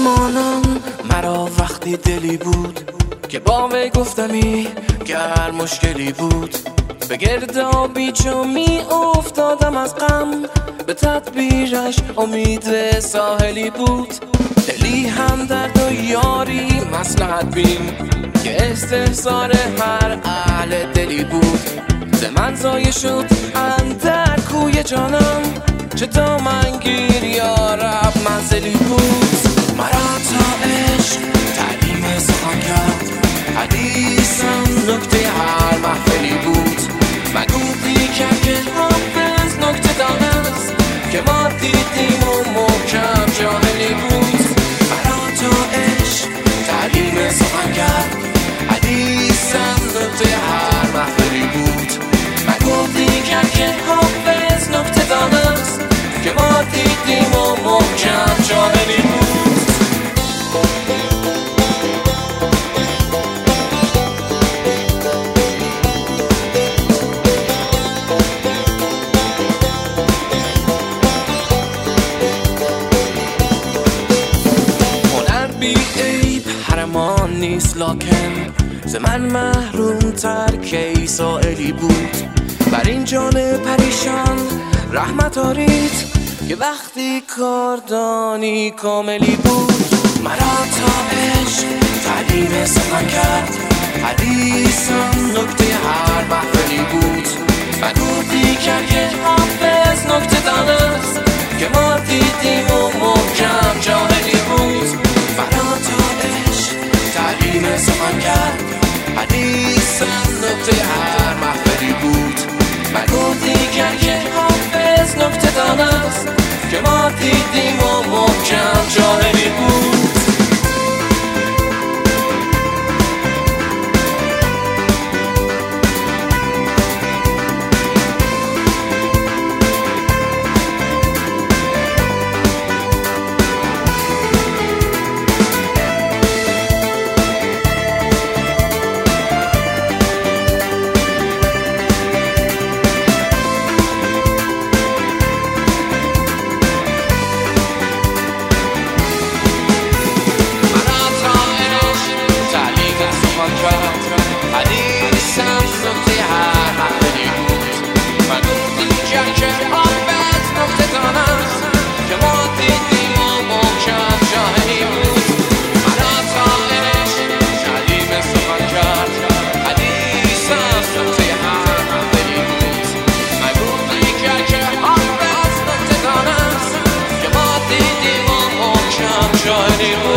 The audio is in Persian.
مانم مرا وقتی دلی بود که با وی گفتمی که هر مشکلی بود. به گردابی چو می افتادم از غم، به تدبیرش امید ساحلی بود. دلی هم درد و یاری مصلحت بین که استحضار هر اهل دلی بود. ز من ضایع شد اندر کوی جانم، چه دامنگیر یا رب منزلی بود. مرا تا عشق تعلیم سخن کرد، حدیثم نکته هر محفلی بود. مگو دیگر که حافظ نکته دانست که ما دیدیم و محکم جاهلی بود. مرا تا عشق تعلیم سخن کرد، حدیثم نکته هر محفلی بود. مگو دیگر که حافظ نکته دانست که ما دیدیم و محکم جاهلی بود. نیست لاکن ز من محروم تر کی سائلی بود. بر این جان پریشان رحمت آرید که وقتی کاردانی کاملی بود. مرا تا عشق تعلیم سخن کرد، حدیثم نکته هر محفلی بود. مگو دیگر که حافظ نکته دانست که ما دیدیم و محکم جاهلی بود. مرا تا عشق تعلیم سخن کرد، حدیثم نکته هر محفلی بود. مگو دیگر که حافظ نکته دانست که ما دیدیم و محکم جاهلی بود. Johnny